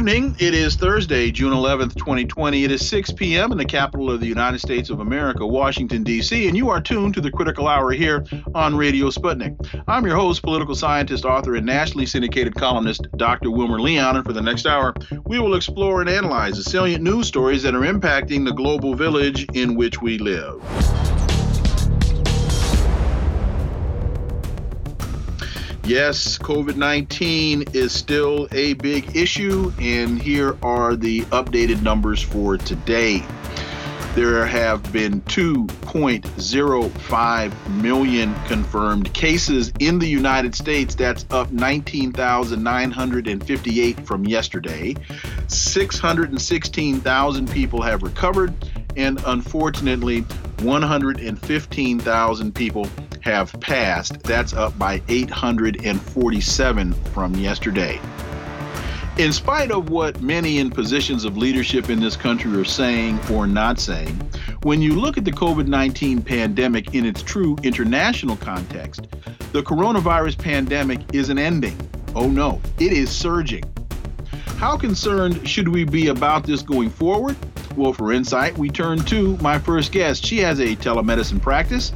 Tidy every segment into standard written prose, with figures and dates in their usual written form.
evening. It is Thursday, June 11th, 2020. It is 6 p.m. in the capital of the United States of America, Washington, D.C., and you are tuned to the Critical Hour here on Radio Sputnik. I'm your host, political scientist, author, and nationally syndicated columnist, Dr. Wilmer Leon, and for the next hour, we will explore and analyze the salient news stories that are impacting the global village in which we live. Yes, COVID-19 is still a big issue, and here are the updated numbers for today. There have been 2.05 million confirmed cases in the United States. That's up 19,958 from yesterday. 616,000 people have recovered, and unfortunately, 115,000 people have passed. That's up by 847 from yesterday. In spite of what many in positions of leadership in this country are saying or not saying, when you look at the COVID-19 pandemic in its true international context, the coronavirus pandemic isn't ending. Oh no, it is surging. How concerned should we be about this going forward? Well, for insight, we turn to my first guest. She has a telemedicine practice,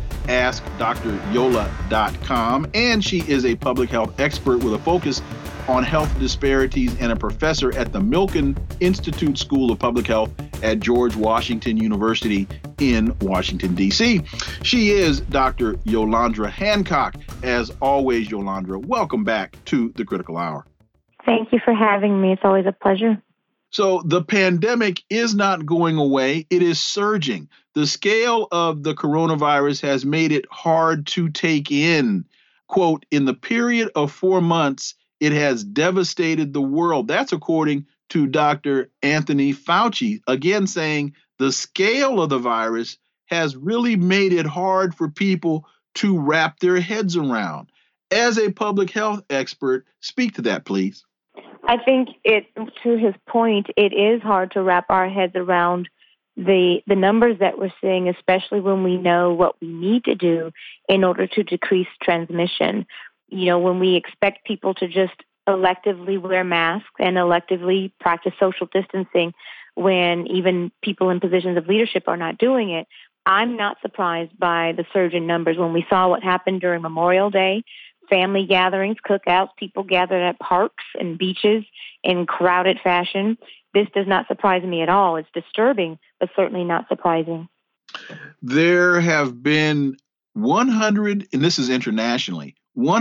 AskDrYola.com, and she is a public health expert with a focus on health disparities and a professor at the Milken Institute School of Public Health at George Washington University in Washington, D.C. She is Dr. Yolandra Hancock. As always, Yolandra, welcome back to the Critical Hour. Thank you for having me. It's always a pleasure. So the pandemic is not going away. It is surging. The scale of the coronavirus has made it hard to take in. Quote, in the period of 4 months, it has devastated the world. That's according to Dr. Anthony Fauci, again saying the scale of the virus has really made it hard for people to wrap their heads around. As a public health expert, speak to that, please. I think to his point, it is hard to wrap our heads around the numbers that we're seeing, especially when we know what we need to do in order to decrease transmission. You know, when we expect people to just electively wear masks and electively practice social distancing, when even people in positions of leadership are not doing it, I'm not surprised by the surge in numbers. When we saw what happened during Memorial Day, family gatherings, cookouts, people gathered at parks and beaches in crowded fashion. This does not surprise me at all. It's disturbing, but certainly not surprising. There have been 100, and this is internationally,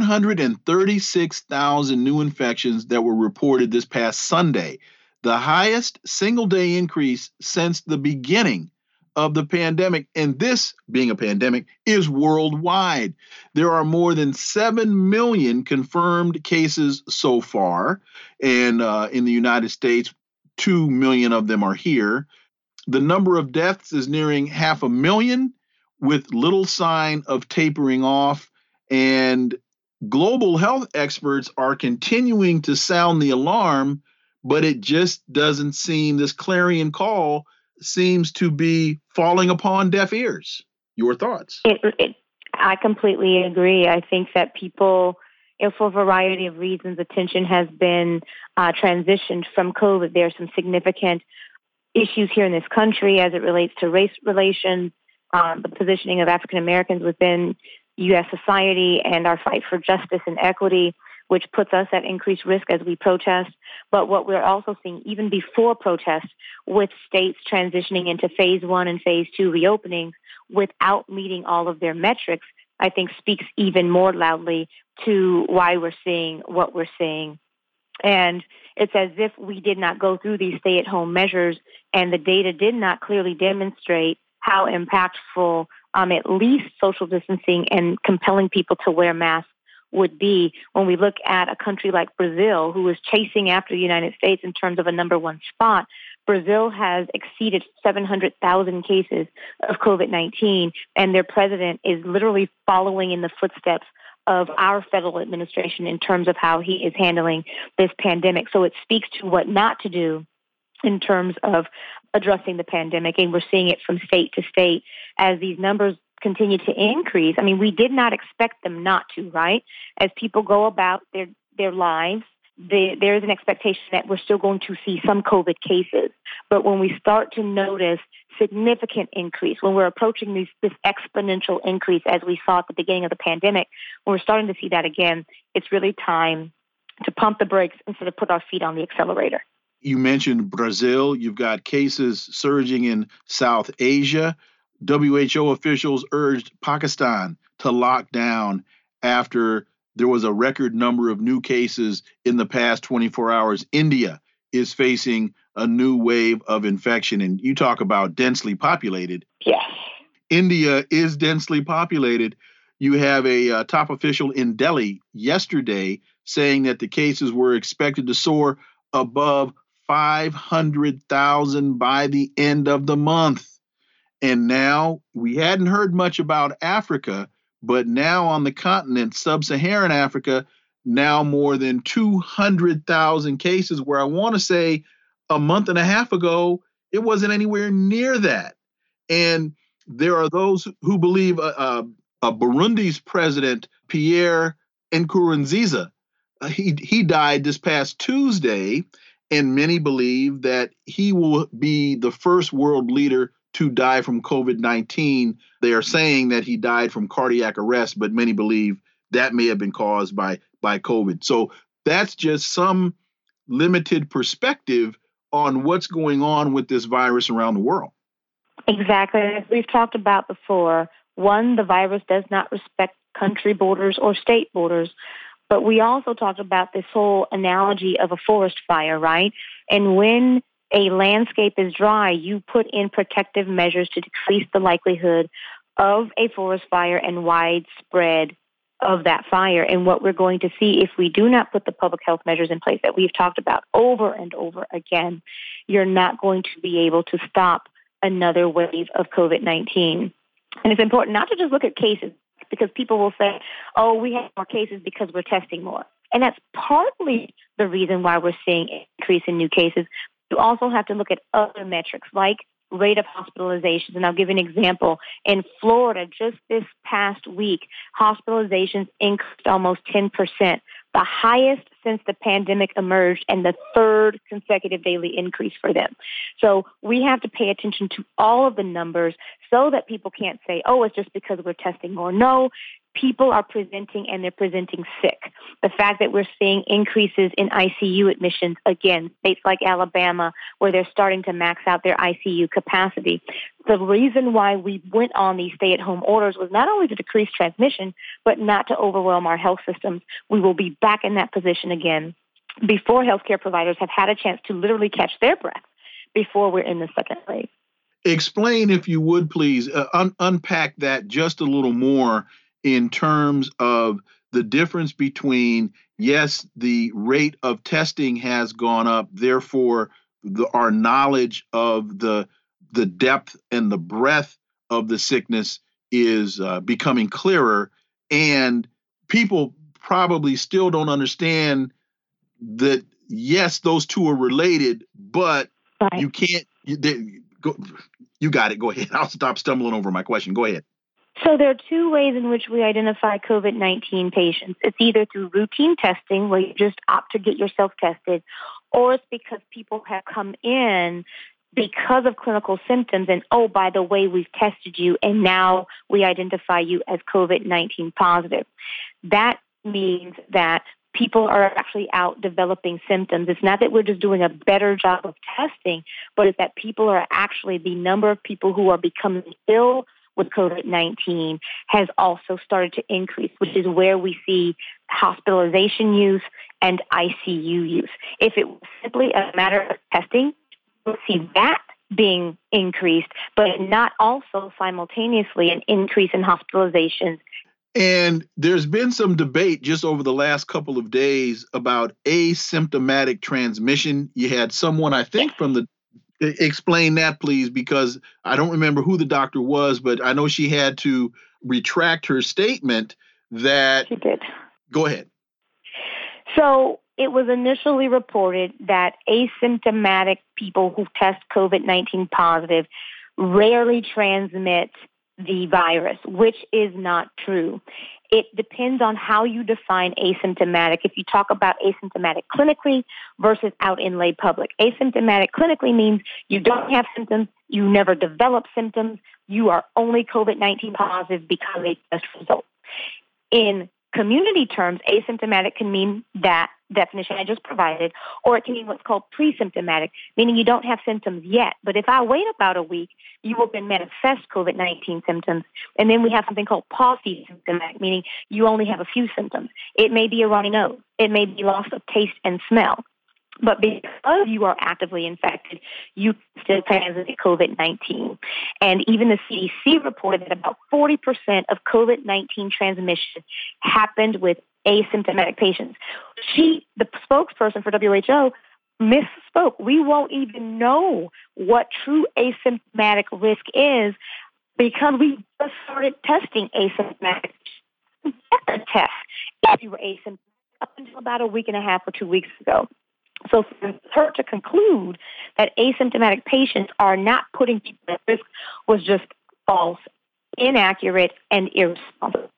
136,000 new infections that were reported this past Sunday, the highest single-day increase since the beginning of the pandemic. And this, being a pandemic, is worldwide. There are more than 7 million confirmed cases so far. And in the United States, 2 million of them are here. The number of deaths is nearing 500,000 with little sign of tapering off. And global health experts are continuing to sound the alarm, but it just doesn't seem, this clarion call seems to be falling upon deaf ears. Your thoughts? I completely agree. I think that people, for a variety of reasons, attention has been transitioned from COVID. There are some significant issues here in this country as it relates to race relations, the positioning of African Americans within U.S. society, and our fight for justice and equity, which puts us at increased risk as we protest. But what we're also seeing, even before protests, with states transitioning into phase 1 and phase 2 reopenings without meeting all of their metrics, I think speaks even more loudly to why we're seeing what we're seeing. And it's as if we did not go through these stay-at-home measures, and the data did not clearly demonstrate how impactful at least social distancing and compelling people to wear masks would be. When we look at a country like Brazil, who is chasing after the United States in terms of a number one spot, Brazil has exceeded 700,000 cases of COVID-19, and their president is literally following in the footsteps of our federal administration in terms of how he is handling this pandemic. So it speaks to what not to do in terms of addressing the pandemic, and we're seeing it from state to state as these numbers continue to increase. I mean, we did not expect them not to, right? As people go about their lives, there is an expectation that we're still going to see some COVID cases. But when we start to notice significant increase, when we're approaching this exponential increase as we saw at the beginning of the pandemic, when we're starting to see that again, it's really time to pump the brakes instead of put our feet on the accelerator. You mentioned Brazil. You've got cases surging in South Asia. WHO officials urged Pakistan to lock down after there was a record number of new cases in the past 24 hours. India is facing a new wave of infection. And you talk about densely populated. Yes. India is densely populated. You have a top official in Delhi yesterday saying that the cases were expected to soar above 500,000 by the end of the month. And now we hadn't heard much about Africa, but now on the continent, sub-Saharan Africa, now more than 200,000 cases, where I want to say a month and a half ago, it wasn't anywhere near that. And there are those who believe Burundi's president, Pierre Nkurunziza, he died this past Tuesday, and many believe that he will be the first world leader to die from COVID-19. They are saying that he died from cardiac arrest, but many believe that may have been caused by COVID. So that's just some limited perspective on what's going on with this virus around the world. Exactly. As we've talked about before, one, the virus does not respect country borders or state borders. But we also talked about this whole analogy of a forest fire, right? And when a landscape is dry, you put in protective measures to decrease the likelihood of a forest fire and widespread of that fire. And what we're going to see if we do not put the public health measures in place that we've talked about over and over again, you're not going to be able to stop another wave of COVID-19. And it's important not to just look at cases, because people will say, oh, we have more cases because we're testing more. And that's partly the reason why we're seeing an increase in new cases. You also have to look at other metrics like rate of hospitalizations. And I'll give you an example. In Florida, just this past week, hospitalizations increased almost 10%, the highest since the pandemic emerged and the third consecutive daily increase for them. So we have to pay attention to all of the numbers so that people can't say, oh, it's just because we're testing more. No, people are presenting and they're presenting sick. The fact that we're seeing increases in ICU admissions, again, states like Alabama, where they're starting to max out their ICU capacity. The reason why we went on these stay-at-home orders was not only to decrease transmission, but not to overwhelm our health systems. We will be back in that position again before healthcare providers have had a chance to literally catch their breath before we're in the second wave. Explain, if you would, please, unpack that just a little more in terms of the difference between, yes, the rate of testing has gone up, therefore our knowledge of the depth and the breadth of the sickness is becoming clearer, and people probably still don't understand that, yes, those two are related, but right. You can't, you got it, go ahead. I'll stop stumbling over my question. Go ahead. So there are two ways in which we identify COVID-19 patients. It's either through routine testing, where you just opt to get yourself tested, or it's because people have come in because of clinical symptoms and, oh, by the way, we've tested you and now we identify you as COVID-19 positive. That means that people are actually out developing symptoms. It's not that we're just doing a better job of testing, but it's that people are actually, the number of people who are becoming ill with COVID-19 has also started to increase, which is where we see hospitalization use and ICU use. If it was simply a matter of testing, we'll see that being increased, but not also simultaneously an increase in hospitalizations. And there's been some debate just over the last couple of days about asymptomatic transmission. You had someone, I think, from the explain that, please, because I don't remember who the doctor was, but I know she had to retract her statement that... She did. Go ahead. So it was initially reported that asymptomatic people who test COVID-19 positive rarely transmit the virus, which is not true. It depends on how you define asymptomatic. If you talk about asymptomatic clinically versus out in lay public. Asymptomatic clinically means you don't have symptoms, you never develop symptoms, you are only COVID-19 positive because of a test result. In community terms, asymptomatic can mean that definition I just provided, or it can mean what's called pre-symptomatic, meaning you don't have symptoms yet. But if I wait about a week, you will then manifest COVID-19 symptoms. And then we have something called pauci-symptomatic, meaning you only have a few symptoms. It may be a runny nose. It may be loss of taste and smell. But because you are actively infected, you still transmit COVID-19. And even the CDC reported that about 40% of COVID-19 transmission happened with asymptomatic patients. The spokesperson for WHO, misspoke. We won't even know what true asymptomatic risk is because we just started testing asymptomatic tests if you were asymptomatic up until about a week and a half or 2 weeks ago. So for her to conclude that asymptomatic patients are not putting people at risk was just false, inaccurate, and irresponsible.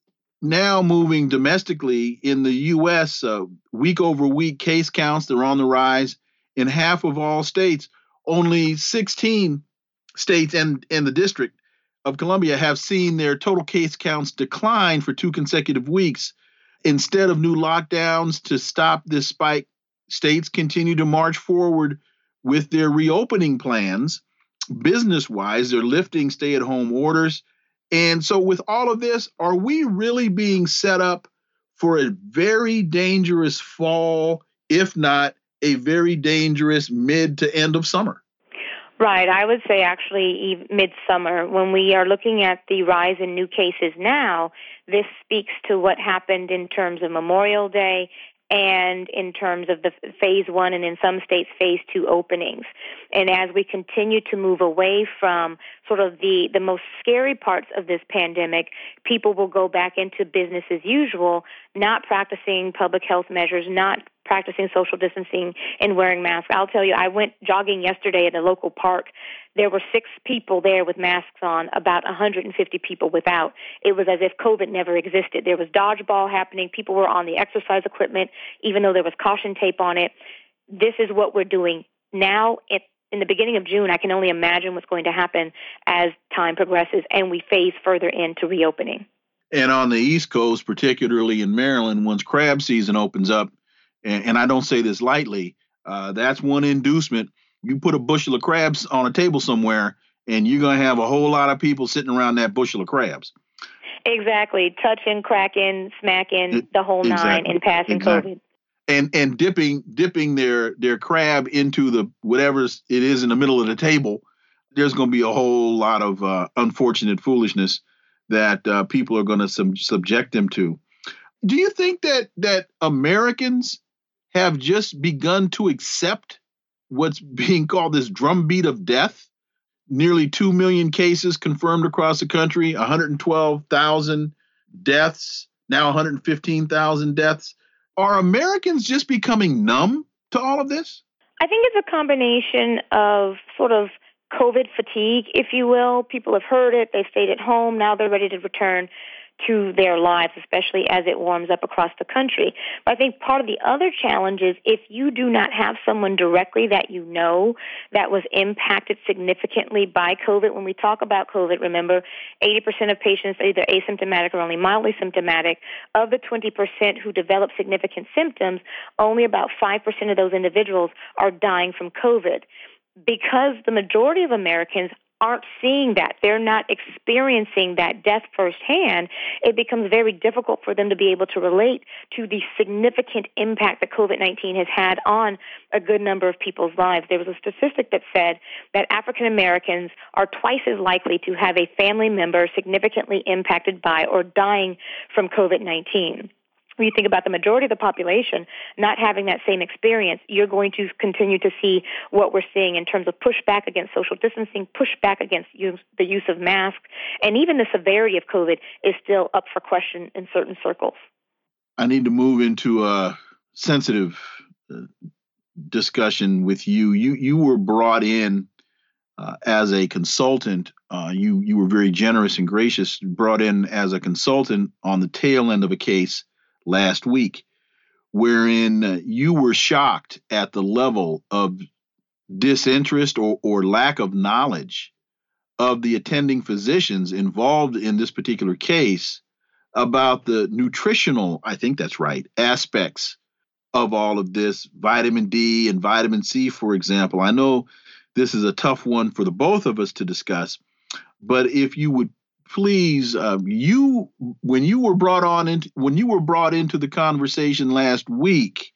Now moving domestically in the U.S., week over week case counts, they're on the rise in half of all states. Only 16 states and the District of Columbia have seen their total case counts decline for 2 consecutive weeks. Instead of new lockdowns to stop this spike, states continue to march forward with their reopening plans. Business-wise, they're lifting stay-at-home orders. And so with all of this, are we really being set up for a very dangerous fall, if not a very dangerous mid to end of summer? Right. I would say actually midsummer. When we are looking at the rise in new cases now, this speaks to what happened in terms of Memorial Day and in terms of the phase 1 and in some states phase 2 openings. And as we continue to move away from sort of the most scary parts of this pandemic, people will go back into business as usual, not practicing public health measures, not practicing social distancing and wearing masks. I'll tell you, I went jogging yesterday at a local park. There were 6 people there with masks on, about 150 people without. It was as if COVID never existed. There was dodgeball happening. People were on the exercise equipment, even though there was caution tape on it. This is what we're doing now. In the beginning of June, I can only imagine what's going to happen as time progresses and we phase further into reopening. And on the East Coast, particularly in Maryland, once crab season opens up, and I don't say this lightly, that's one inducement. You put a bushel of crabs on a table somewhere, and you're going to have a whole lot of people sitting around that bushel of crabs. Exactly. Touching, cracking, smacking, the whole nine, and passing COVID. And dipping their crab into the whatever it is in the middle of the table, there's going to be a whole lot of unfortunate foolishness that people are going to subject them to. Do you think that Americans have just begun to accept what's being called this drumbeat of death? Nearly 2 million cases confirmed across the country, 112,000 deaths, now 115,000 deaths. Are Americans just becoming numb to all of this? I think it's a combination of sort of COVID fatigue, if you will. People have heard it. They've stayed at home. Now they're ready to return to their lives, especially as it warms up across the country. But I think part of the other challenge is if you do not have someone directly that you know that was impacted significantly by COVID. When we talk about COVID, remember, 80% of patients are either asymptomatic or only mildly symptomatic. Of the 20% who develop significant symptoms, only about 5% of those individuals are dying from COVID. Because the majority of Americans aren't seeing that, they're not experiencing that death firsthand, it becomes very difficult for them to be able to relate to the significant impact that COVID-19 has had on a good number of people's lives. There was a statistic that said that African Americans are twice as likely to have a family member significantly impacted by or dying from COVID-19. When you think about the majority of the population not having that same experience, you're going to continue to see what we're seeing in terms of pushback against social distancing, pushback against the use of masks, and even the severity of COVID is still up for question in certain circles. I need to move into a sensitive discussion with you. You were brought in as a consultant. You were very generous and gracious, brought in as a consultant on the tail end of a case last week, wherein you were shocked at the level of disinterest or lack of knowledge of the attending physicians involved in this particular case about the nutritional, I think that's right, aspects of all of this, vitamin D and vitamin C, for example. I know this is a tough one for the both of us to discuss, but if you would please, when you were brought into the conversation last week,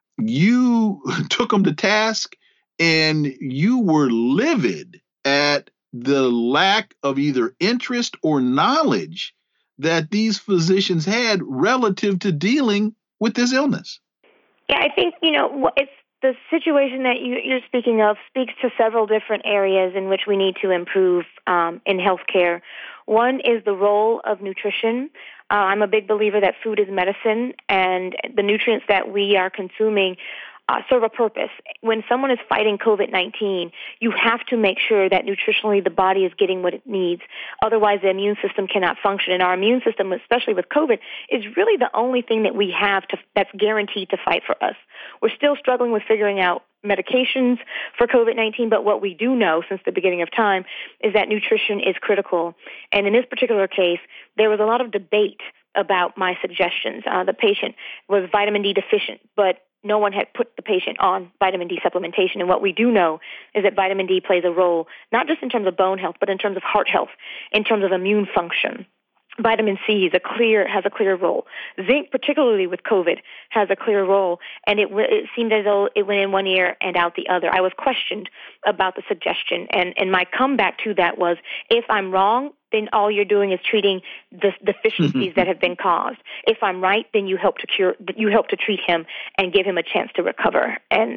you took them to task and you were livid at the lack of either interest or knowledge that these physicians had relative to dealing with this illness. Yeah, I think, it's the situation that you're speaking of speaks to several different areas in which we need to improve in healthcare. One is the role of nutrition. I'm a big believer that food is medicine, and the nutrients that we are consuming serve a purpose. When someone is fighting COVID-19, you have to make sure that nutritionally the body is getting what it needs. Otherwise, the immune system cannot function. And our immune system, especially with COVID, is really the only thing that we have that's guaranteed to fight for us. We're still struggling with figuring out medications for COVID-19, but what we do know since the beginning of time is that nutrition is critical. And in this particular case, there was a lot of debate about my suggestions. The patient was vitamin D deficient, but no one had put the patient on vitamin D supplementation. And what we do know is that vitamin D plays a role, not just in terms of bone health, but in terms of heart health, in terms of immune function. Vitamin C has a clear role. Zinc, particularly with COVID, has a clear role, and it seemed as though it went in one ear and out the other. I was questioned about the suggestion, and my comeback to that was, if I'm wrong, then all you're doing is treating the deficiencies that have been caused. If I'm right, then you help to treat him and give him a chance to recover. And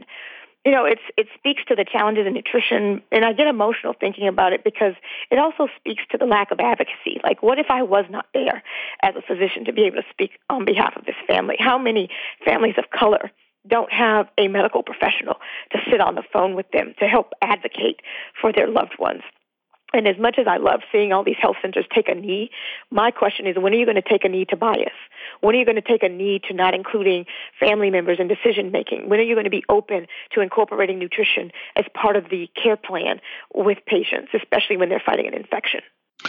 it speaks to the challenges in nutrition, and I get emotional thinking about it because it also speaks to the lack of advocacy. Like, what if I was not there as a physician to be able to speak on behalf of this family? How many families of color don't have a medical professional to sit on the phone with them to help advocate for their loved ones? And as much as I love seeing all these health centers take a knee, my question is, when are you going to take a knee to bias? When are you going to take a knee to not including family members in decision-making? When are you going to be open to incorporating nutrition as part of the care plan with patients, especially when they're fighting an infection?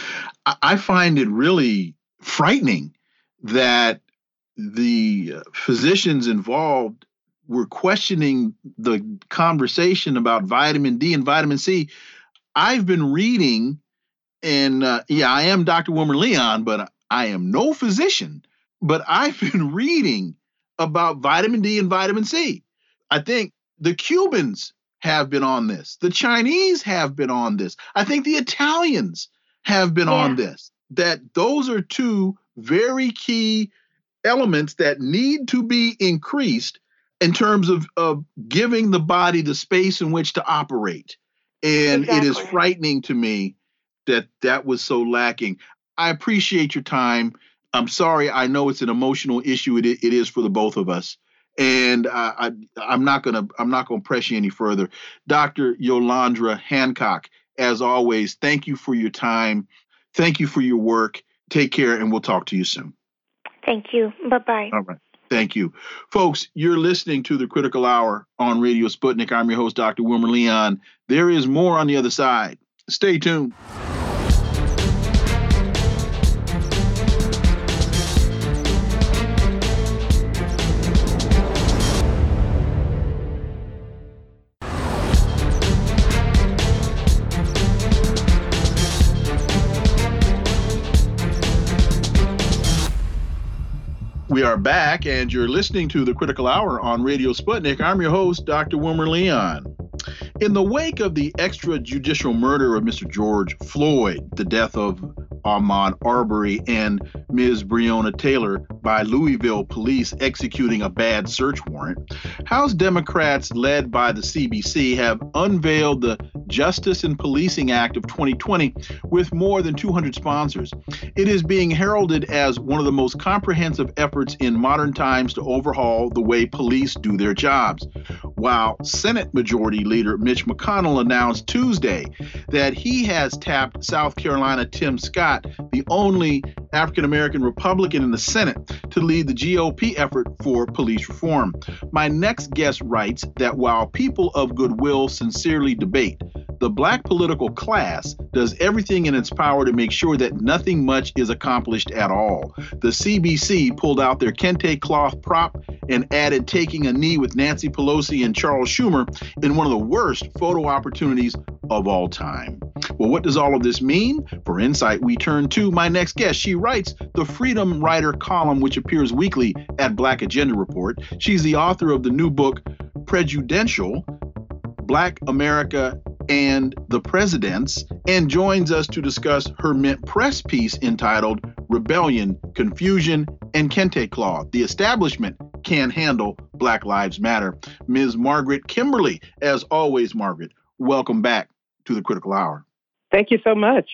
I find it really frightening that the physicians involved were questioning the conversation about vitamin D and vitamin C. I've been reading, and I am Dr. Wilmer Leon, but I am no physician. But I've been reading about vitamin D and vitamin C. I think the Cubans have been on this. The Chinese have been on this. I think the Italians have been on this. That those are two very key elements that need to be increased in terms of giving the body the space in which to operate. And It is frightening to me that was so lacking. I appreciate your time. I'm sorry. I know it's an emotional issue. It is for the both of us. And I'm not gonna press you any further. Dr. Yolandra Hancock, as always, thank you for your time. Thank you for your work. Take care, and we'll talk to you soon. Thank you. Bye-bye. All right. Thank you. Folks, you're listening to The Critical Hour on Radio Sputnik. I'm your host, Dr. Wilmer Leon. There is more on the other side. Stay tuned. We are back, and you're listening to The Critical Hour on Radio Sputnik. I'm your host, Dr. Wilmer Leon. In the wake of the extrajudicial murder of Mr. George Floyd, the death of Ahmaud Arbery and Ms. Breonna Taylor by Louisville police executing a bad search warrant, House Democrats led by the CBC have unveiled the Justice and Policing Act of 2020 with more than 200 sponsors. It is being heralded as one of the most comprehensive efforts in modern times to overhaul the way police do their jobs. While Senate Majority Leader Mitch McConnell announced Tuesday that he has tapped South Carolina Tim Scott, the only African-American Republican in the Senate, to lead the GOP effort for police reform. My next guest writes that while people of goodwill sincerely debate, the Black political class does everything in its power to make sure that nothing much is accomplished at all. The CBC pulled out their kente cloth prop and added taking a knee with Nancy Pelosi and Charles Schumer in one of the worst photo opportunities of all time. Well, what does all of this mean? For insight, we turn to my next guest. She writes the Freedom Writer column, which appears weekly at Black Agenda Report. She's the author of the new book, Prejudential, Black America and the Presidents, and joins us to discuss her Mint Press piece entitled Rebellion, Confusion, and Kente Cloth. The establishment can't handle Black Lives Matter. Ms. Margaret Kimberly, as always, Margaret, welcome back to the Critical Hour. Thank you so much.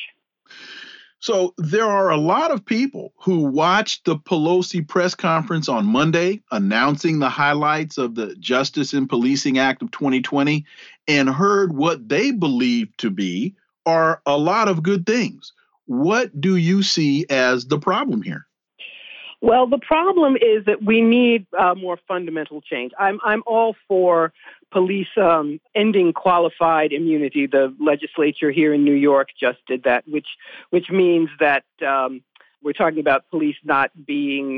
So there are a lot of people who watched the Pelosi press conference on Monday announcing the highlights of the Justice and Policing Act of 2020 and heard what they believe to be are a lot of good things. What do you see as the problem here? Well, the problem is that we need more fundamental change. I'm all for police ending qualified immunity. The legislature here in New York just did that, which means that we're talking about police not being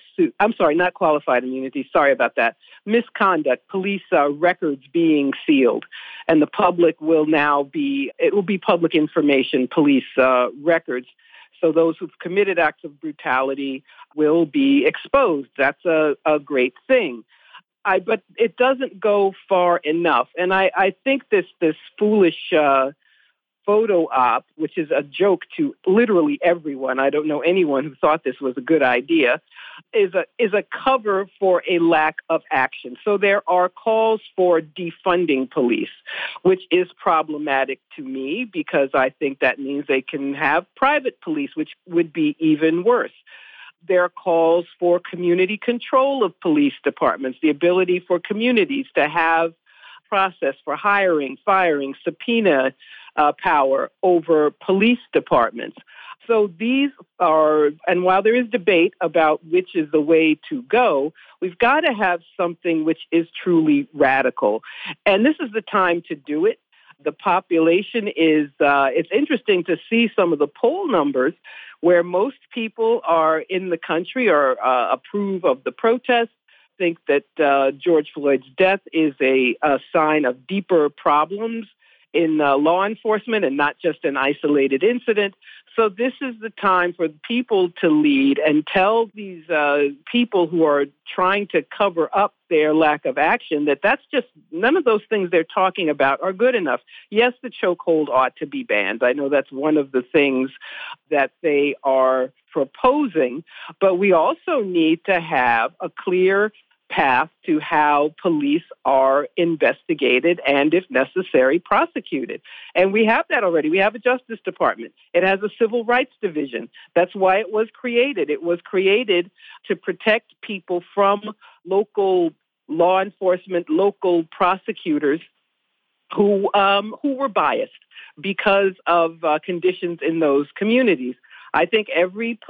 not qualified immunity. Sorry about that. Misconduct, police records being sealed, and the public will now it will be public information, police records. So those who've committed acts of brutality will be exposed. That's a great thing. But it doesn't go far enough. And I think this foolish photo op, which is a joke to literally everyone, I don't know anyone who thought this was a good idea, is a cover for a lack of action. So there are calls for defunding police, which is problematic to me because I think that means they can have private police, which would be even worse. There are calls for community control of police departments, the ability for communities to have process for hiring, firing, subpoena power over police departments. So these are, and while there is debate about which is the way to go, we've got to have something which is truly radical. And this is the time to do it. The population is, it's interesting to see some of the poll numbers where most people are in the country or approve of the protests, think that George Floyd's death is a sign of deeper problems in law enforcement and not just an isolated incident. So this is the time for people to lead and tell these people who are trying to cover up their lack of action that that's just none of those things they're talking about are good enough. Yes, the chokehold ought to be banned. I know that's one of the things that they are proposing, but we also need to have a clear path to how police are investigated and, if necessary, prosecuted. And we have that already. We have a Justice Department. It has a Civil Rights Division. That's why it was created. It was created to protect people from local law enforcement, local prosecutors who were biased because of conditions in those communities. I think every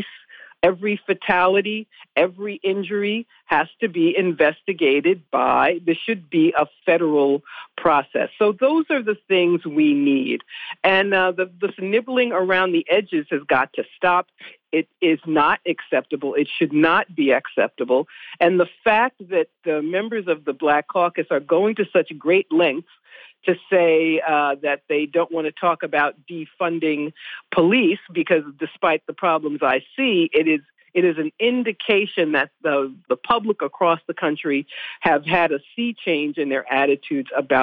fatality, every injury has to be investigated this should be a federal process. So those are the things we need. And the nibbling around the edges has got to stop. It is not acceptable. It should not be acceptable. And the fact that the members of the Black Caucus are going to such great lengths to say that they don't want to talk about defunding police because despite the problems I see, it is an indication that the public across the country have had a sea change in their attitudes about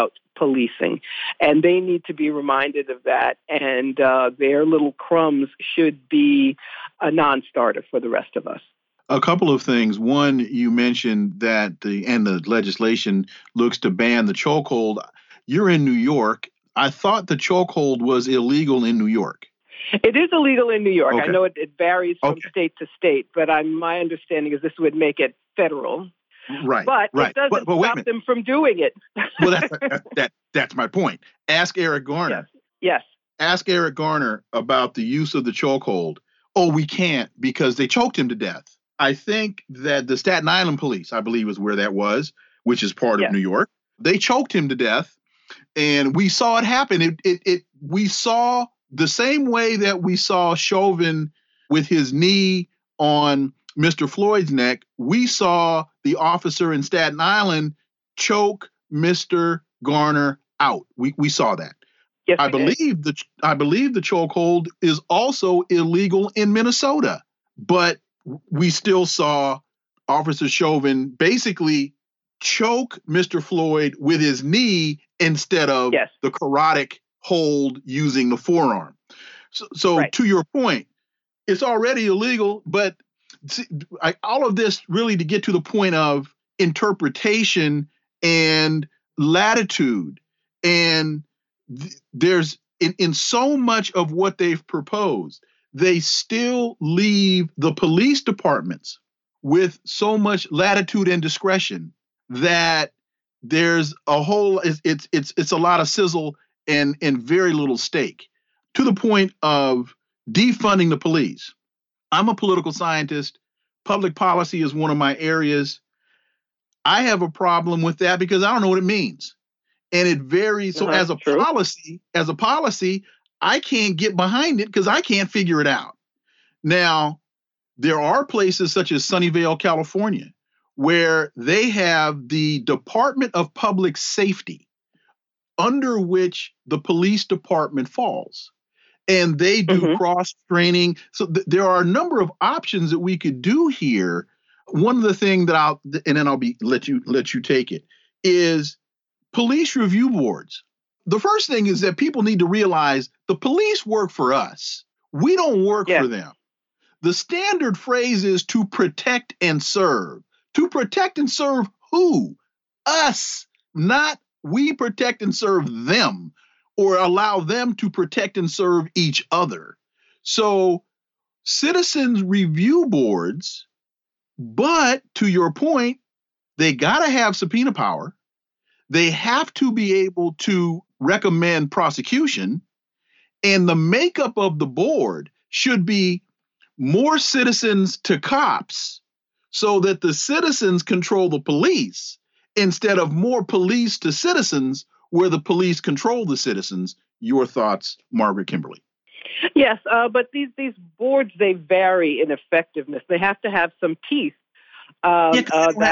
policing. And they need to be reminded of that. And their little crumbs should be a non-starter for the rest of us. A couple of things. One, you mentioned that the legislation looks to ban the chokehold. You're in New York. I thought the chokehold was illegal in New York. It is illegal in New York. Okay. I know it varies from state to state, but my understanding is this would make it federal. Right. But right. it doesn't stop them from doing it. Well, that's my point. Ask Eric Garner. Yes. Ask Eric Garner about the use of the chokehold. Oh, we can't because they choked him to death. I think that the Staten Island police, I believe is where that was, which is part of New York. They choked him to death, and we saw it happen. We saw the same way that we saw Chauvin with his knee on Mr. Floyd's neck. We saw the officer in Staten Island choke Mr. Garner out. We saw that. Yes, I believe the chokehold is also illegal in Minnesota, but we still saw Officer Chauvin basically choke Mr. Floyd with his knee instead of the carotid hold using the forearm. So to your point, it's already illegal, but all of this really to get to the point of interpretation and latitude. And there's in so much of what they've proposed, they still leave the police departments with so much latitude and discretion that there's a whole, it's a lot of sizzle and very little stake, to the point of defunding the police. I'm a political scientist. Public policy is one of my areas. I have a problem with that because I don't know what it means. And it varies. So as a policy, I can't get behind it because I can't figure it out. Now, there are places such as Sunnyvale, California, where they have the Department of Public Safety, under which the police department falls. And they do cross-training. So there are a number of options that we could do here. One of the things that I'll let you take it, is police review boards. The first thing is that people need to realize the police work for us. We don't work for them. The standard phrase is to protect and serve. To protect and serve who? Us, not we protect and serve them, or allow them to protect and serve each other. So citizens review boards, but to your point, they got to have subpoena power. They have to be able to recommend prosecution, and the makeup of the board should be more citizens to cops so that the citizens control the police instead of more police to citizens where the police control the citizens. Your thoughts, Margaret Kimberly? Yes, but these boards, they vary in effectiveness. They have to have some teeth. They don't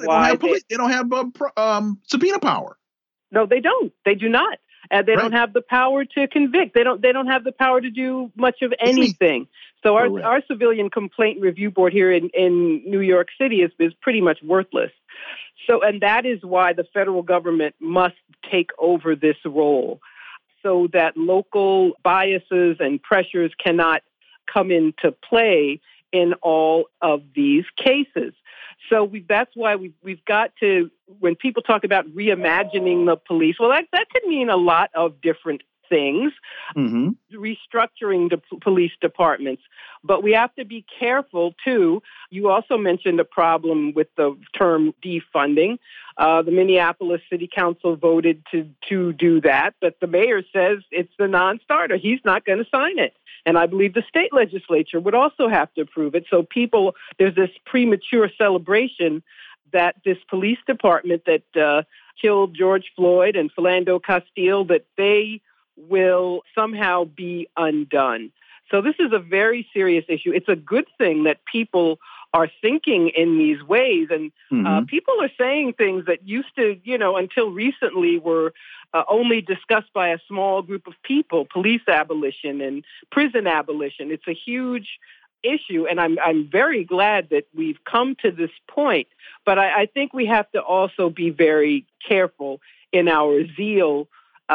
have subpoena power. No, they don't. They do not. They don't have the power to convict. They don't have the power to do much of anything. So our civilian complaint review board here in New York City is pretty much worthless. So, and that is why the federal government must take over this role, so that local biases and pressures cannot come into play in all of these cases. So that's why we've got to, when people talk about reimagining the police, well, that could mean a lot of different things, restructuring the police departments. But we have to be careful, too. You also mentioned a problem with the term defunding. The Minneapolis City Council voted to do that, but the mayor says it's a non-starter. He's not going to sign it. And I believe the state legislature would also have to approve it. So there's this premature celebration that this police department that killed George Floyd and Philando Castile, that they will somehow be undone. So this is a very serious issue. It's a good thing that people are thinking in these ways. And people are saying things that used to, until recently were only discussed by a small group of people, police abolition and prison abolition. It's a huge issue, and I'm very glad that we've come to this point. But I think we have to also be very careful in our zeal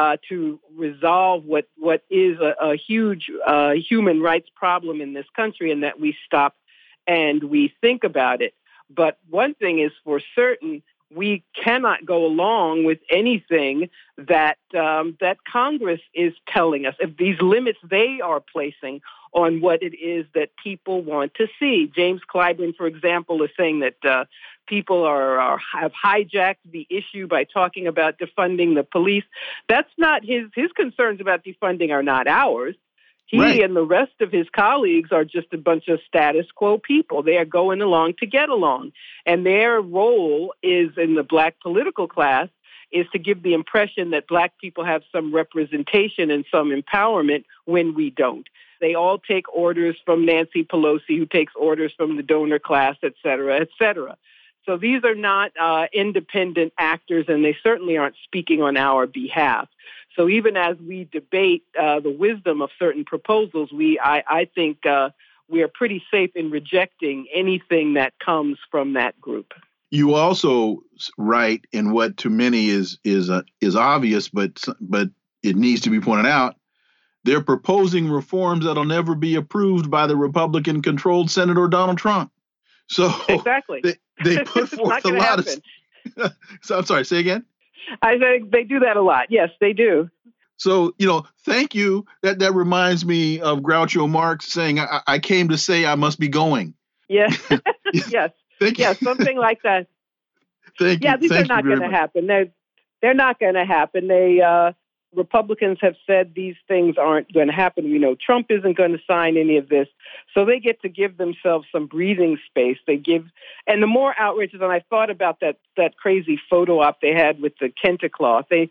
to resolve what is a huge human rights problem in this country, and that we stop and we think about it. But one thing is for certain, we cannot go along with anything that that Congress is telling us. If these limits they are placing on what it is that people want to see. James Clyburn, for example, is saying that people have hijacked the issue by talking about defunding the police. That's not his concerns about defunding are not ours. He Right. and the rest of his colleagues are just a bunch of status quo people. They are going along to get along. And their role is in the Black political class is to give the impression that Black people have some representation and some empowerment when we don't. They all take orders from Nancy Pelosi, who takes orders from the donor class, et cetera, et cetera. So these are not independent actors, and they certainly aren't speaking on our behalf. So even as we debate the wisdom of certain proposals, I think we are pretty safe in rejecting anything that comes from that group. You also write in what to many is obvious, but it needs to be pointed out. They're proposing reforms that'll never be approved by the Republican-controlled Senator Donald Trump. So exactly, they put forth a lot of. So I'm sorry. Say again. I think they do that a lot. Yes, they do. So, thank you. That reminds me of Groucho Marx saying, I came to say I must be going. Yeah. Yes. Thank you. Yeah, something like that. Thank you. Yeah, these are not going to happen. They're not going to happen. Republicans have said these things aren't going to happen. We know Trump isn't going to sign any of this. So they get to give themselves some breathing space. And the more outrageous, and I thought about that crazy photo op they had with the Kentecloth.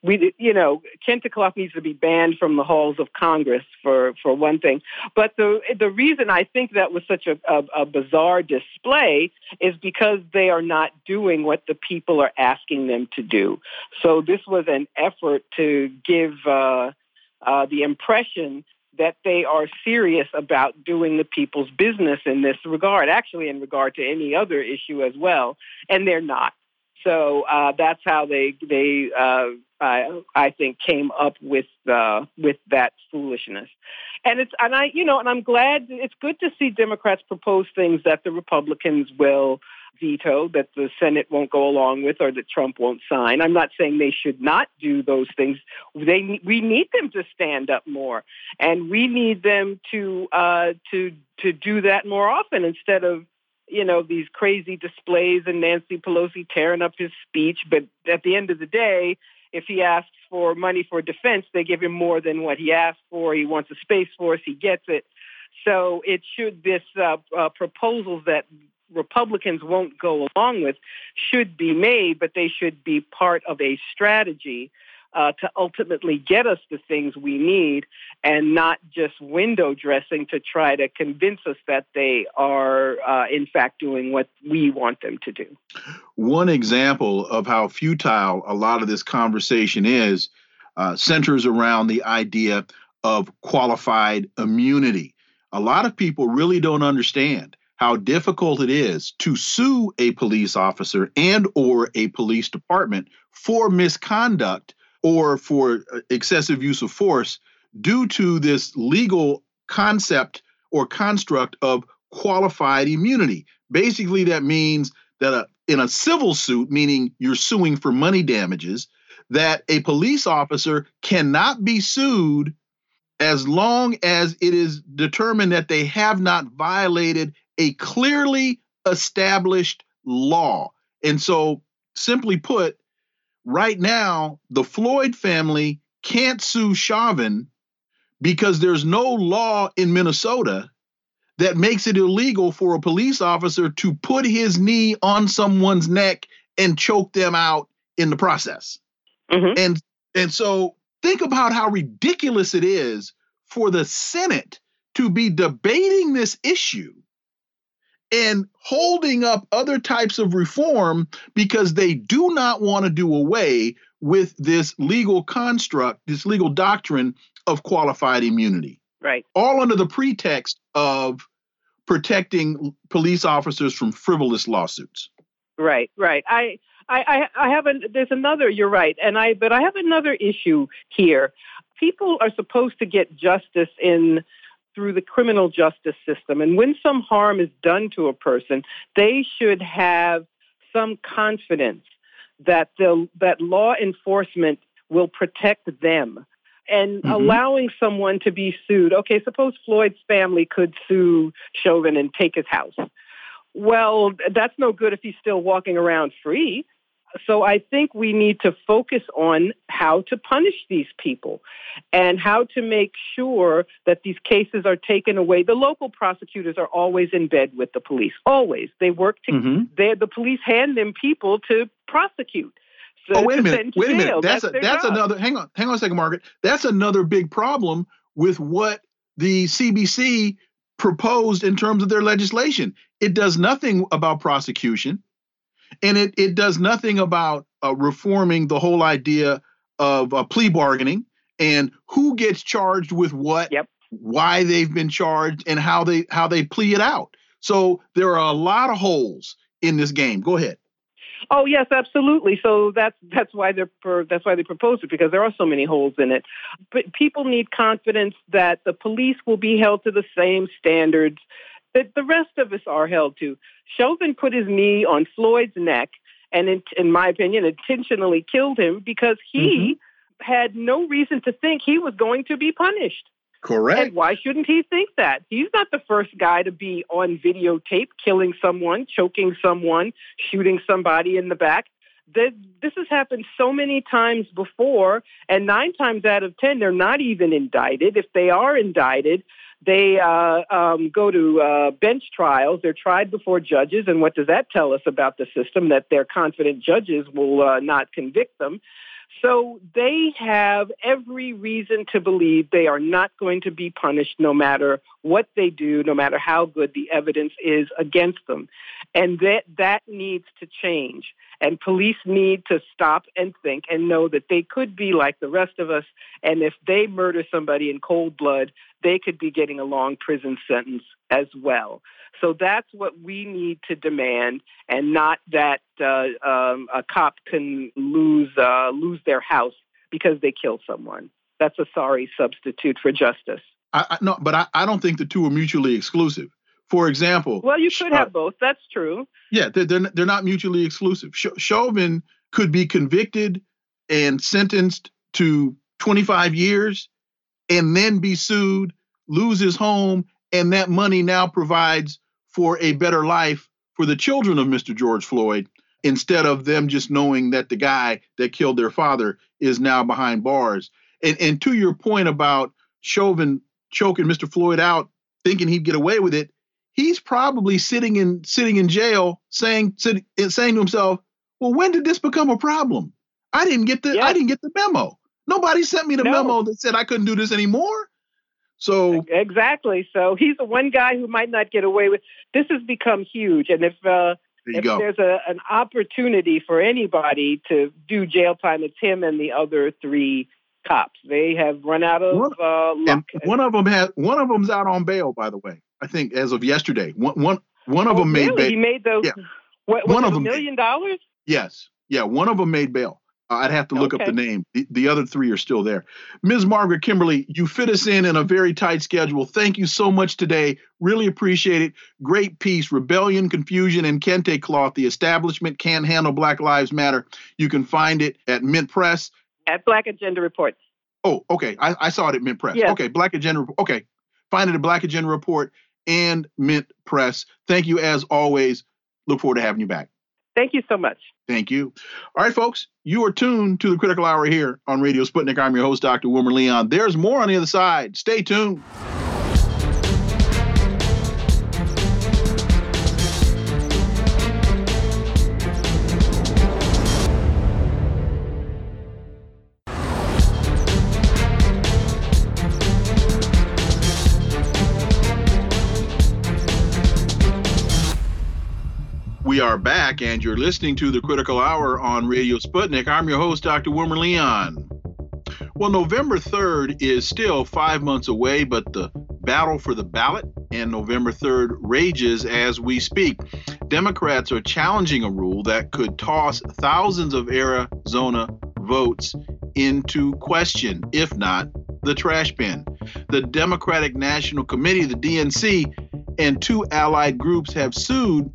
Kentecloth needs to be banned from the halls of Congress for one thing. But the reason I think that was such a bizarre display is because they are not doing what the people are asking them to do. So this was an effort to give the impression that they are serious about doing the people's business in this regard, actually in regard to any other issue as well, and they're not. So that's how they I think came up with that foolishness, and I'm glad. It's good to see Democrats propose things that the Republicans will veto, that the Senate won't go along with, or that Trump won't sign. I'm not saying they should not do those things. We need them to stand up more, and we need them to do that more often instead of these crazy displays and Nancy Pelosi tearing up his speech. But at the end of the day, if he asks for money for defense, they give him more than what he asked for. He wants a space force, he gets it. So this proposals that Republicans won't go along with should be made, but they should be part of a strategy to ultimately get us the things we need, and not just window dressing to try to convince us that they are, in fact, doing what we want them to do. One example of how futile a lot of this conversation is centers around the idea of qualified immunity. A lot of people really don't understand how difficult it is to sue a police officer and or a police department for misconduct or for excessive use of force due to this legal concept or construct of qualified immunity. Basically, that means that in a civil suit, meaning you're suing for money damages, that a police officer cannot be sued as long as it is determined that they have not violated a clearly established law. And so, simply put, right now, the Floyd family can't sue Chauvin because there's no law in Minnesota that makes it illegal for a police officer to put his knee on someone's neck and choke them out in the process. Mm-hmm. And so think about how ridiculous it is for the Senate to be debating this issue and holding up other types of reform because they do not want to do away with this legal construct, this legal doctrine of qualified immunity. Right. All under the pretext of protecting police officers from frivolous lawsuits. Right. I have there's another, you're right. But I have another issue here. People are supposed to get justice through the criminal justice system. And when some harm is done to a person, they should have some confidence that that law enforcement will protect them. And allowing someone to be sued. Okay, suppose Floyd's family could sue Chauvin and take his house. Well, that's no good if he's still walking around free. So I think we need to focus on how to punish these people and how to make sure that these cases are taken away. The local prosecutors are always in bed with the police. Always. They work together. The police hand them people to prosecute. Wait a minute. That's another. Hang on a second, Margaret. That's another big problem with what the CBC proposed in terms of their legislation. It does nothing about prosecution, and it does nothing about reforming the whole idea of plea bargaining and who gets charged with what, why they've been charged, and how they plea it out. So there are a lot of holes in this game. Go ahead. Oh yes, absolutely. So that's why they proposed it, because there are so many holes in it. But people need confidence that the police will be held to the same standards that the rest of us are held to. Chauvin put his knee on Floyd's neck and, in my opinion, intentionally killed him because he had no reason to think he was going to be punished. Correct. And why shouldn't he think that? He's not the first guy to be on videotape killing someone, choking someone, shooting somebody in the back. This has happened so many times before, and 9 times out of 10, they're not even indicted. If they are indicted, they go to bench trials. They're tried before judges, and what does that tell us about the system? That their confident judges will not convict them. So they have every reason to believe they are not going to be punished no matter what they do, no matter how good the evidence is against them. And that needs to change. And police need to stop and think and know that they could be like the rest of us. And if they murder somebody in cold blood, they could be getting a long prison sentence as well. So that's what we need to demand, and not that a cop can lose their house because they kill someone. That's a sorry substitute for justice. No, but I don't think the two are mutually exclusive. For example, well, you could have both. That's true. Yeah, they're not mutually exclusive. Chauvin could be convicted and sentenced to 25 years, and then be sued, lose his home, and that money now provides for a better life for the children of Mr. George Floyd, instead of them just knowing that the guy that killed their father is now behind bars. And to your point about Chauvin choking Mr. Floyd out, thinking he'd get away with it, he's probably sitting in jail saying to himself, well, when did this become a problem? I didn't get the memo. Nobody sent me the memo that said I couldn't do this anymore. So exactly. So he's the one guy who might not get away with. This has become huge, and if there's an opportunity for anybody to do jail time, it's him and the other 3 cops. They have run out of luck. And one of them's out on bail, by the way. I think as of yesterday. One of them made bail. He made those. Yeah. One of them $1 million? Yes. Yeah. One of them made bail. I'd have to look up the name. The other 3 are still there. Ms. Margaret Kimberly, you fit us in a very tight schedule. Thank you so much today. Really appreciate it. Great piece. Rebellion, Confusion, and Kente Cloth. The establishment can't handle Black Lives Matter. You can find it at Mint Press. At Black Agenda Report. Oh, okay. I saw it at Mint Press. Yes. Okay, Black Agenda Report. Okay. Find it at Black Agenda Report and Mint Press. Thank you as always. Look forward to having you back. Thank you so much. Thank you. All right, folks, you are tuned to the Critical Hour here on Radio Sputnik. I'm your host, Dr. Wilmer Leon. There's more on the other side. Stay tuned. We are back, and you're listening to the Critical Hour on Radio Sputnik. I'm your host, Dr. Wilmer Leon. Well, November 3rd is still 5 months away, but the battle for the ballot and November 3rd rages as we speak. Democrats are challenging a rule that could toss thousands of Arizona votes into question, if not the trash bin. The Democratic National Committee, the DNC, and two allied groups have sued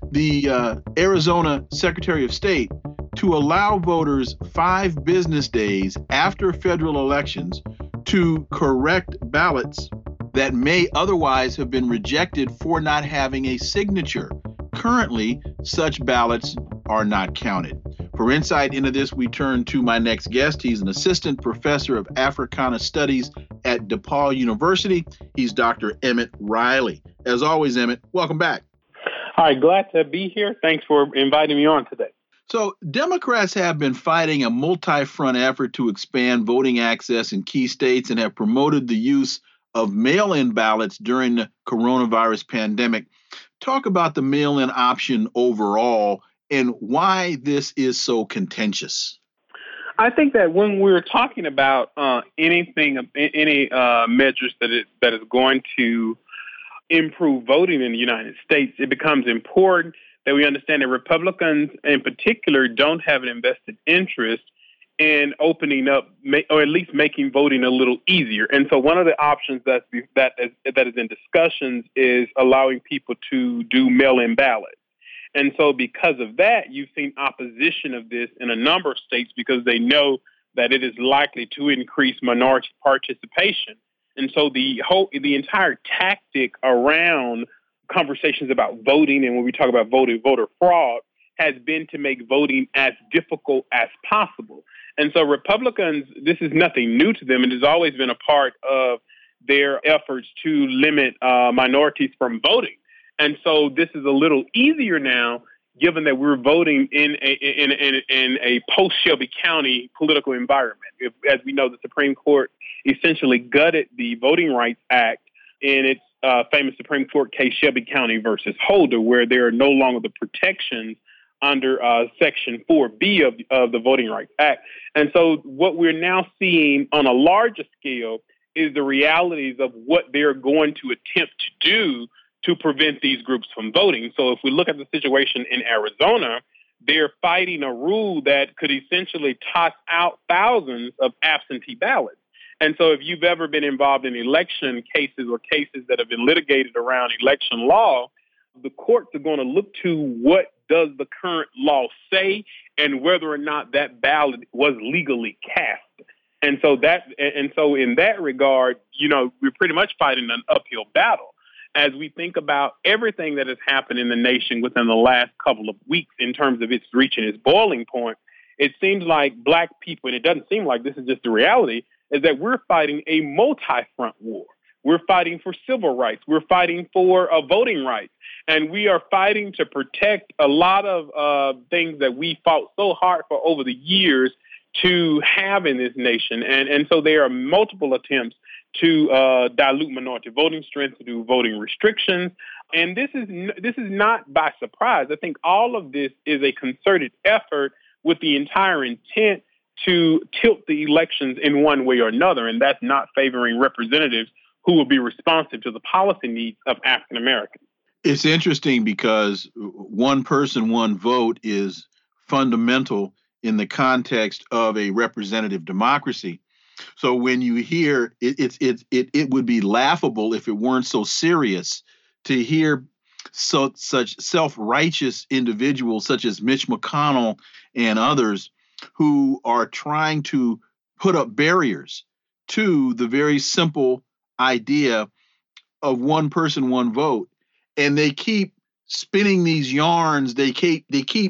the Arizona Secretary of State to allow voters 5 business days after federal elections to correct ballots that may otherwise have been rejected for not having a signature. Currently, such ballots are not counted. For insight into this, we turn to my next guest. He's an assistant professor of Africana Studies at DePaul University. He's Dr. Emmett Riley. As always, Emmett, welcome back. Hi, glad to be here. Thanks for inviting me on today. So Democrats have been fighting a multi-front effort to expand voting access in key states and have promoted the use of mail-in ballots during the coronavirus pandemic. Talk about the mail-in option overall and why this is so contentious. I think that when we're talking about any measures that is going to improve voting in the United States, it becomes important that we understand that Republicans in particular don't have an invested interest in opening up or at least making voting a little easier. And so one of the options that is in discussions is allowing people to do mail-in ballots. And so because of that, you've seen opposition of this in a number of states because they know that it is likely to increase minority participation. And so the entire tactic around conversations about voting and when we talk about voter fraud has been to make voting as difficult as possible. And so Republicans, this is nothing new to them. It has always been a part of their efforts to limit minorities from voting. And so this is a little easier now, given that we're voting in a post-Shelby County political environment. As we know, the Supreme Court essentially gutted the Voting Rights Act in its famous Supreme Court case, Shelby County versus Holder, where there are no longer the protections under Section 4B of the Voting Rights Act. And so what we're now seeing on a larger scale is the realities of what they're going to attempt to do to prevent these groups from voting. So if we look at the situation in Arizona, they're fighting a rule that could essentially toss out thousands of absentee ballots. And so if you've ever been involved in election cases or cases that have been litigated around election law, the courts are going to look to what does the current law say and whether or not that ballot was legally cast. And so in that regard, we're pretty much fighting an uphill battle. As we think about everything that has happened in the nation within the last couple of weeks in terms of its reaching its boiling point, it seems like Black people, and it doesn't seem like this is just the reality, is that we're fighting a multi-front war. We're fighting for civil rights. We're fighting for voting rights. And we are fighting to protect a lot of things that we fought so hard for over the years to have in this nation. And so there are multiple attempts to dilute minority voting strength, to do voting restrictions. And this is not by surprise. I think all of this is a concerted effort with the entire intent to tilt the elections in one way or another, and that's not favoring representatives who will be responsive to the policy needs of African Americans. It's interesting because one person, one vote is fundamental in the context of a representative democracy. So when you hear it would be laughable if it weren't so serious to hear such self-righteous individuals such as Mitch McConnell and others who are trying to put up barriers to the very simple idea of one person, one vote. And they keep spinning these yarns. They keep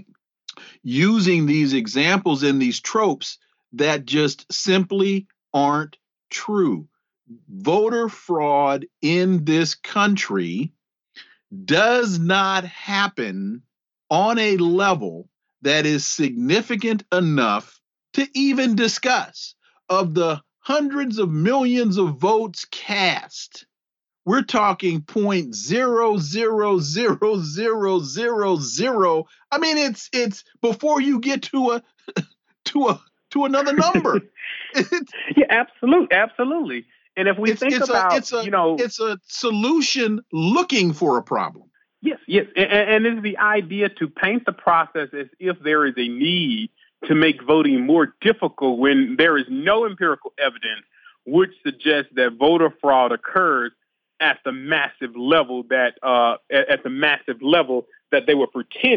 using these examples and these tropes that just simply aren't true. Voter fraud in this country does not happen on a level that is significant enough to even discuss. Of the hundreds of millions of votes cast, we're talking 0.00000. I mean, it's before you get to another number. Yeah, absolutely. And if we think about, it's a solution looking for a problem. Yes. And it's the idea to paint the process as if there is a need to make voting more difficult when there is no empirical evidence which suggests that voter fraud occurs at the massive level that they were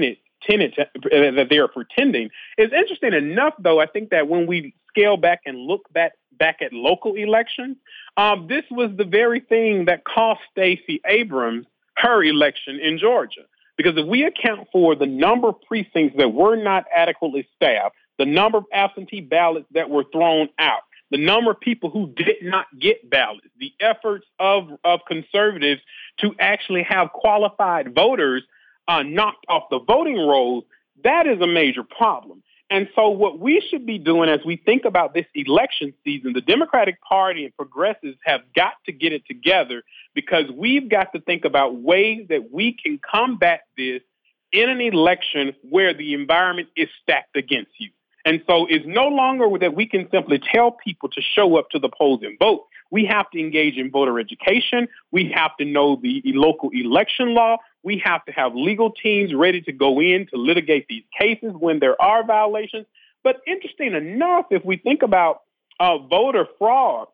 that they are pretending. It's interesting enough, though, I think that when we scale back and look back at local elections, this was the very thing that cost Stacey Abrams her election in Georgia. Because if we account for the number of precincts that were not adequately staffed, the number of absentee ballots that were thrown out, the number of people who did not get ballots, the efforts of conservatives to actually have qualified voters knocked off the voting rolls, that is a major problem. And so what we should be doing as we think about this election season, the Democratic Party and progressives have got to get it together, because we've got to think about ways that we can combat this in an election where the environment is stacked against you. And so it's no longer that we can simply tell people to show up to the polls and vote. We have to engage in voter education. We have to know the local election law. We have to have legal teams ready to go in to litigate these cases when there are violations. But interesting enough, if we think about voter fraud,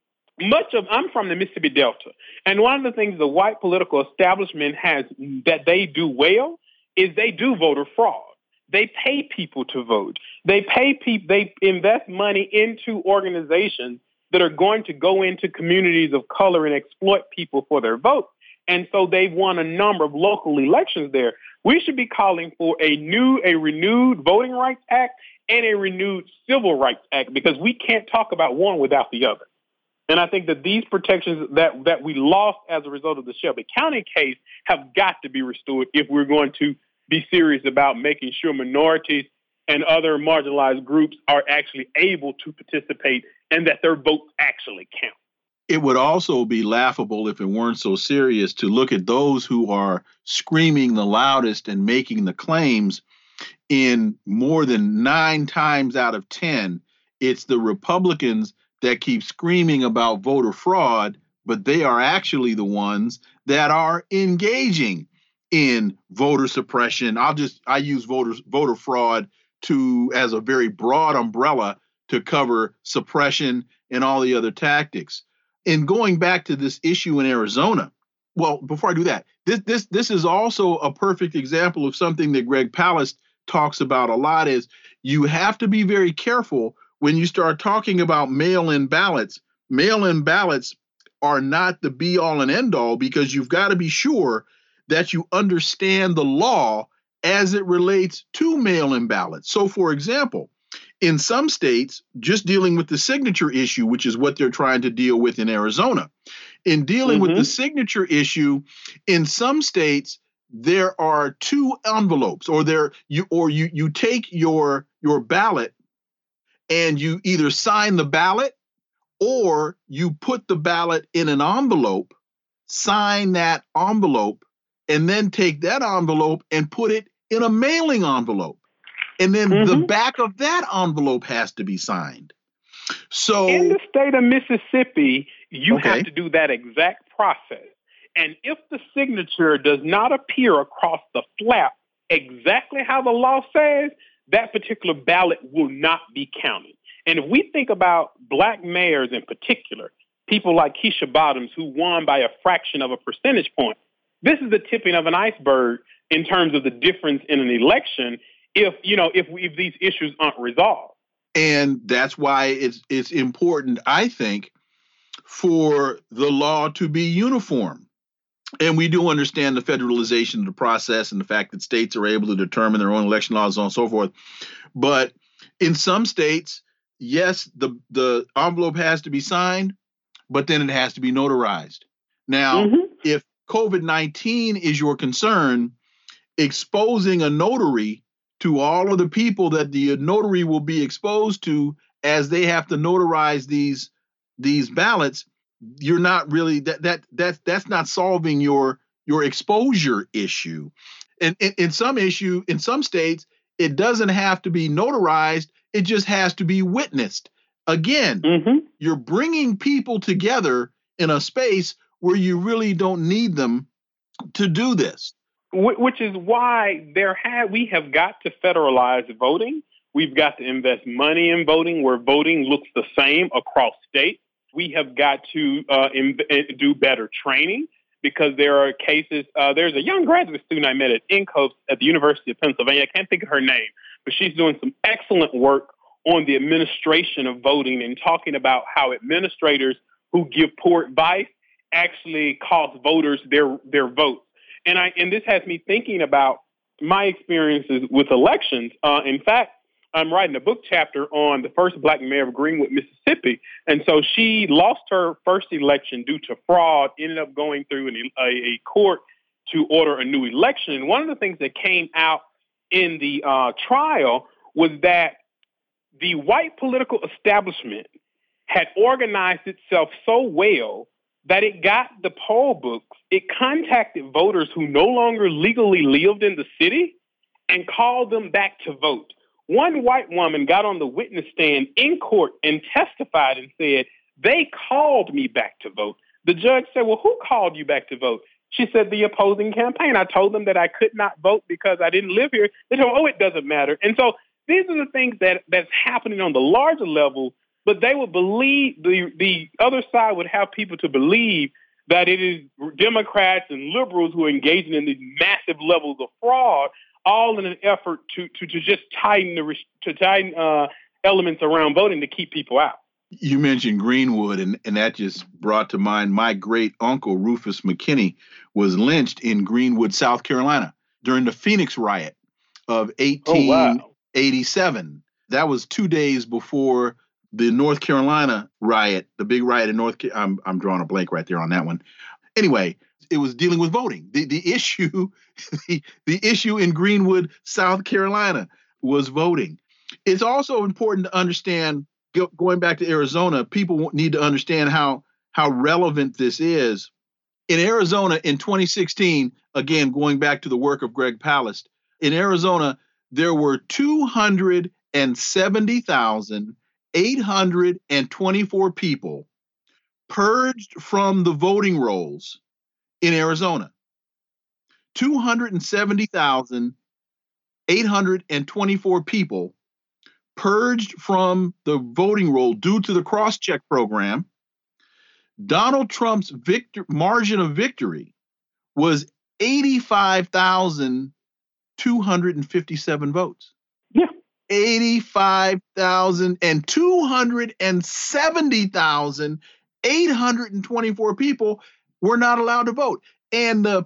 I'm from the Mississippi Delta. And one of the things the white political establishment has that they do well is they do voter fraud. They pay people to vote. They invest money into organizations that are going to go into communities of color and exploit people for their vote. And so they've won a number of local elections there. We should be calling for a renewed Voting Rights Act and a renewed Civil Rights Act, because we can't talk about one without the other. And I think that these protections that we lost as a result of the Shelby County case have got to be restored if we're going to be serious about making sure minorities and other marginalized groups are actually able to participate and that their votes actually count. It would also be laughable, if it weren't so serious, to look at those who are screaming the loudest and making the claims. In more than 9 times out of 10, it's the Republicans that keep screaming about voter fraud, but they are actually the ones that are engaging in voter suppression. I use voter fraud as a very broad umbrella to cover suppression and all the other tactics. And going back to this issue in Arizona, well, before I do that, this is also a perfect example of something that Greg Palast talks about a lot. Is you have to be very careful when you start talking about mail-in ballots. Mail-in ballots are not the be-all and end-all, because you've got to be sure that you understand the law as it relates to mail-in ballots. So, for example, in some states, just dealing with the signature issue, which is what they're trying to deal with in Arizona, in dealing with the signature issue, in some states, there are 2 envelopes, or you take your ballot and you either sign the ballot or you put the ballot in an envelope, sign that envelope, and then take that envelope and put it in a mailing envelope. And then the back of that envelope has to be signed. So in the state of Mississippi, you have to do that exact process. And if the signature does not appear across the flap exactly how the law says, that particular ballot will not be counted. And if we think about Black mayors in particular, people like Keisha Bottoms, who won by a fraction of a percentage point, this is the tipping of an iceberg in terms of the difference in an election if these issues aren't resolved. And that's why it's important, I think, for the law to be uniform. And we do understand the federalization of the process and the fact that states are able to determine their own election laws and so forth. But in some states, yes, the envelope has to be signed, but then it has to be notarized. Now, if COVID-19 is your concern, exposing a notary to all of the people that the notary will be exposed to as they have to notarize these ballots, you're not really that's not solving your exposure issue. And in some states, it doesn't have to be notarized, it just has to be witnessed. Again, you're bringing people together in a space where you really don't need them to do this. which is why we have got to federalize voting. We've got to invest money in voting where voting looks the same across states. We have got to do better training because there are cases. There's a young graduate student I met at INCOAST at the University of Pennsylvania. I can't think of her name, but she's doing some excellent work on the administration of voting and talking about how administrators who give poor advice actually cost voters their votes. And this has me thinking about my experiences with elections. In fact, I'm writing a book chapter on the first Black mayor of Greenwood, Mississippi. And so she lost her first election due to fraud, ended up going through a court to order a new election. And one of the things that came out in the trial was that the white political establishment had organized itself so well that it got the poll books. It contacted voters who no longer legally lived in the city and called them back to vote. One white woman got on the witness stand in court and testified and said, they called me back to vote. The judge said, well, who called you back to vote? She said, the opposing campaign. I told them that I could not vote because I didn't live here. They told me, oh, it doesn't matter. And so these are the things that's happening on the larger level, but they would believe, the other side would have people to believe that it is Democrats and liberals who are engaging in these massive levels of fraud, all in an effort to just tighten elements around voting to keep people out. You mentioned Greenwood, and that just brought to mind my great uncle, Rufus McKinney, was lynched in Greenwood, South Carolina during the Phoenix riot of 1887. That was 2 days before the North Carolina riot, the big riot in I'm drawing a blank right there on that one. Anyway, it was dealing with voting. The issue, the issue in Greenwood, South Carolina, was voting. It's also important to understand, going back to Arizona, people need to understand how relevant this is. In Arizona in 2016, again, going back to the work of Greg Palast, in Arizona, there were 270,824 people purged from the voting rolls in Arizona. 270,824 people purged from the voting roll due to the cross-check program. Donald Trump's margin of victory was 85,257 votes. Yeah. 85,000 and 270,824 people were not allowed to vote. And the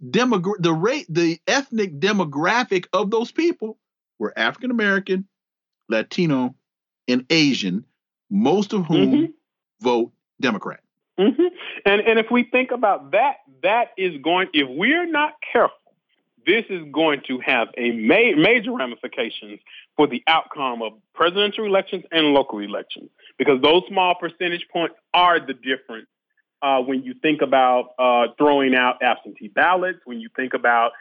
ethnic demographic of those people were African American, Latino, and Asian, most of whom vote Democrat. Mm-hmm. And if we think about that is going, if we're not careful, this is going to have a major ramifications for the outcome of presidential elections and local elections, because those small percentage points are the difference. When you think about throwing out absentee ballots, when you think about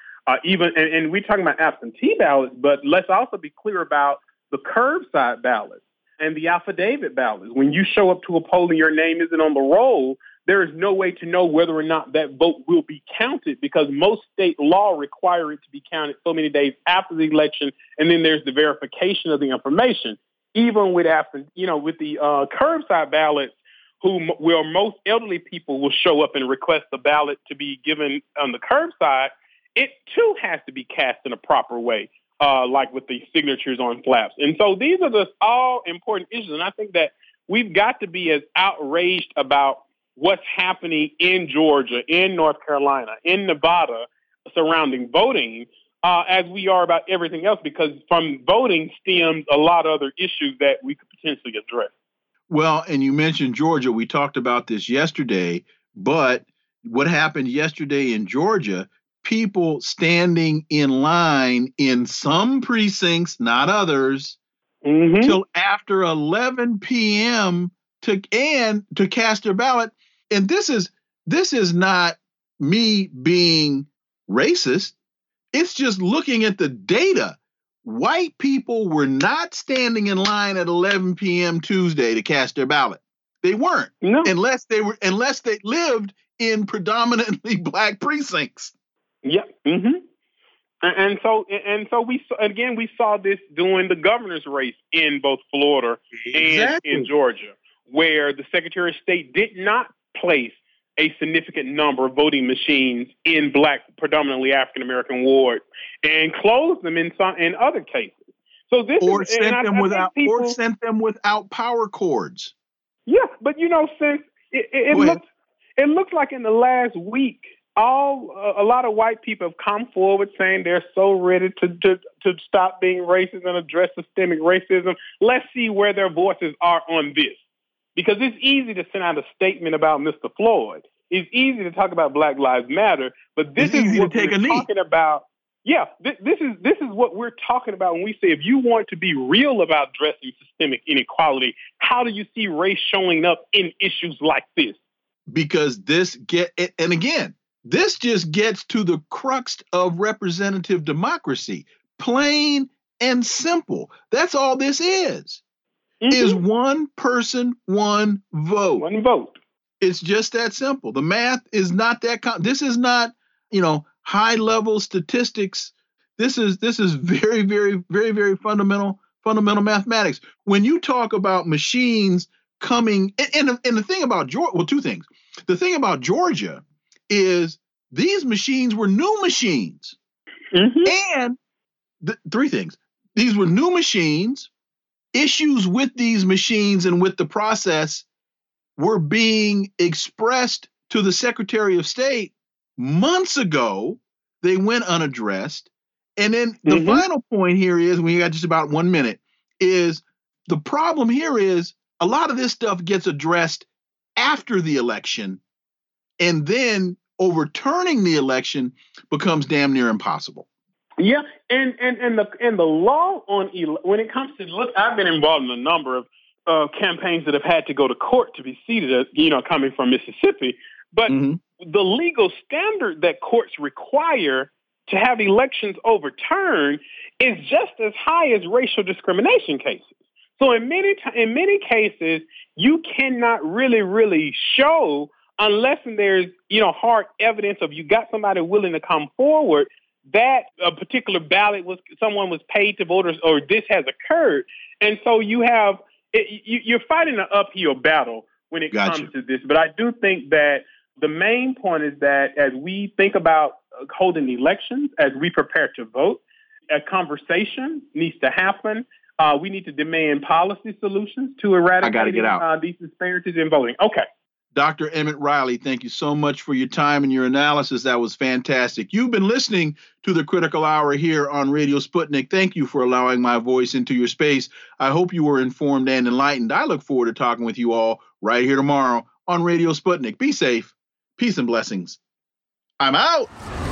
and we're talking about absentee ballots, but let's also be clear about the curbside ballots and the affidavit ballots. When you show up to a poll and your name isn't on the roll, there is no way to know whether or not that vote will be counted, because most state law require it to be counted so many days after the election, and then there's the verification of the information. Even with with the curbside ballots, where most elderly people will show up and request the ballot to be given on the curbside, it too has to be cast in a proper way, like with the signatures on flaps. And so these are just all important issues. And I think that we've got to be as outraged about what's happening in Georgia, in North Carolina, in Nevada surrounding voting as we are about everything else, because from voting stems a lot of other issues that we could potentially address. Well, and you mentioned Georgia. We talked about this yesterday, but what happened yesterday in Georgia, people standing in line in some precincts, not others, till after 11 p.m. to cast their ballot. And this is not me being racist. It's just looking at the data. White people were not standing in line at 11 p.m. Tuesday to cast their ballot. They weren't, unless they lived in predominantly black precincts. Yeah. Mm-hmm. And so we saw this during the governor's race in both Florida and in Georgia, where the Secretary of State did not place a significant number of voting machines in Black, predominantly African American wards, and closed them in other cases. So this sent them without power cords. Yeah, but since it looks like in the last week, a lot of white people have come forward saying they're so ready to stop being racist and address systemic racism. Let's see where their voices are on this. Because it's easy to send out a statement about Mr. Floyd. It's easy to talk about Black Lives Matter, but this is what we're talking about. Yeah, this is what we're talking about when we say if you want to be real about addressing systemic inequality, how do you see race showing up in issues like this? Because this just gets to the crux of representative democracy. Plain and simple. That's all this is. Is one person, one vote. One vote. It's just that simple. The math is not that. This is not, high level statistics. This is very, very, very, very fundamental mathematics. When you talk about machines coming, and the thing about Georgia, well, two things. The thing about Georgia is these machines were new machines, and three things. These were new machines. Issues with these machines and with the process were being expressed to the Secretary of State months ago. They went unaddressed. And then the final point here is, when you got just about 1 minute, is the problem here is a lot of this stuff gets addressed after the election, and then overturning the election becomes damn near impossible. Yeah, and the law on when it comes to I've been involved in a number of campaigns that have had to go to court to be seated, coming from Mississippi. But the legal standard that courts require to have elections overturned is just as high as racial discrimination cases. So in many cases, you cannot really show, unless there's hard evidence of you got somebody willing to come forward, that a particular ballot someone was paid to vote, or this has occurred. And so you're fighting an uphill battle when it comes to this. But I do think that the main point is that as we think about holding elections, as we prepare to vote, a conversation needs to happen. We need to demand policy solutions to eradicate these disparities in voting. Okay. Dr. Emmett Riley, thank you so much for your time and your analysis. That was fantastic. You've been listening to the Critical Hour here on Radio Sputnik. Thank you for allowing my voice into your space. I hope you were informed and enlightened. I look forward to talking with you all right here tomorrow on Radio Sputnik. Be safe. Peace and blessings. I'm out.